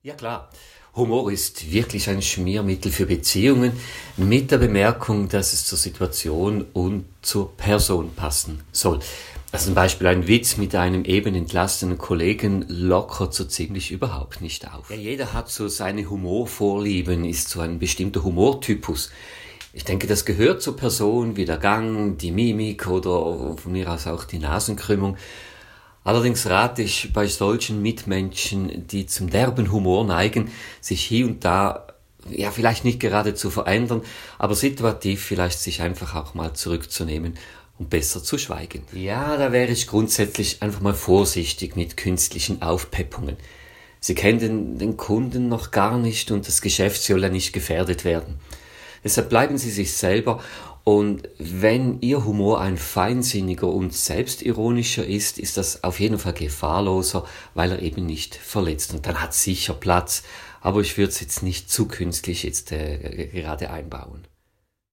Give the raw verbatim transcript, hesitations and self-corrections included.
Ja klar, Humor ist wirklich ein Schmiermittel für Beziehungen, mit der Bemerkung, dass es zur Situation und zur Person passen soll. Also zum Beispiel ein Witz mit einem eben entlassenen Kollegen lockert so ziemlich überhaupt nicht auf. Ja, jeder hat so seine Humorvorlieben, ist so ein bestimmter Humortypus. Ich denke, das gehört zur Person wie der Gang, die Mimik oder von mir aus auch die Nasenkrümmung. Allerdings rate ich bei solchen Mitmenschen, die zum derben Humor neigen, sich hier und da, ja vielleicht nicht gerade zu verändern, aber situativ vielleicht sich einfach auch mal zurückzunehmen und besser zu schweigen. Ja, da wäre ich grundsätzlich einfach mal vorsichtig mit künstlichen Aufpeppungen. Sie kennen den, den Kunden noch gar nicht und das Geschäft soll ja nicht gefährdet werden. Deshalb bleiben Sie sich selber, und wenn Ihr Humor ein feinsinniger und selbstironischer ist, ist das auf jeden Fall gefahrloser, weil er eben nicht verletzt, und dann hat sicher Platz, aber ich würde es jetzt nicht zu künstlich jetzt äh, gerade einbauen.